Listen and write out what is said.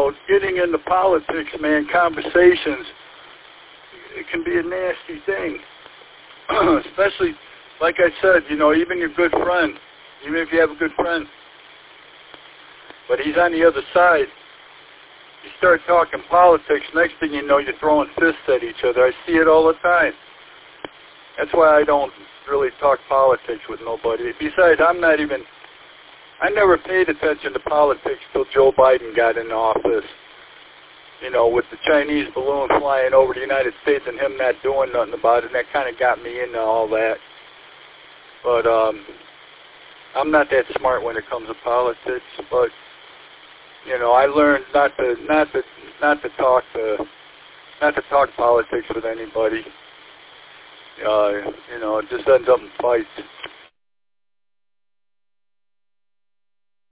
getting into politics, man, conversations, it can be a nasty thing. Especially, like I said, even your good friend, even if you have a good friend, but he's on the other side. You start talking politics, next thing you know, you're throwing fists at each other. I see it all the time. That's why I don't really talk politics with nobody. Besides, I never paid attention to politics till Joe Biden got in office. With the Chinese balloon flying over the United States and him not doing nothing about it, and that kind of got me into all that. But I'm not that smart when it comes to politics. But I learned not to talk politics with anybody. It just ends up in fights.